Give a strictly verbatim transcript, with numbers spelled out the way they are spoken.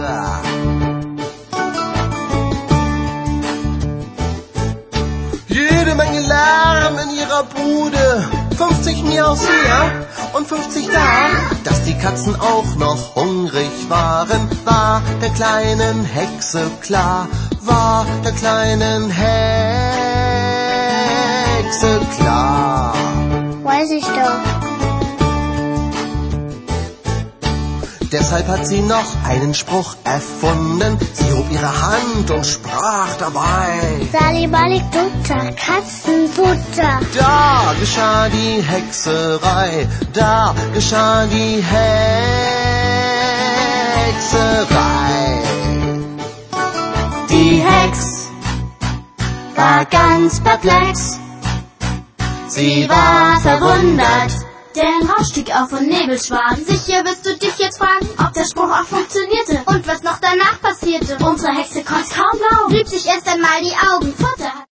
Jede Menge Lärm in ihrer Bude, fünfzig Miaus hier und fünfzig da. Dass die Katzen auch noch hungrig waren, war der kleinen Hexe klar, war der kleinen Hexe klar. Weiß ich doch. Deshalb hat sie noch einen Spruch erfunden. Sie hob ihre Hand und sprach dabei: Salibalik Dutter, Katzenfutter. Da geschah die Hexerei, da geschah die Hexerei. Die Hex war ganz perplex. Sie war verwundert, denn Rauch stieg auf und Nebelschwaden. Sicher wirst du dich jetzt fragen, ob der Spruch auch funktionierte und was noch danach passierte. Unsere Hexe konnt's kaum glauben, rieb sich erst einmal die Augen. Futter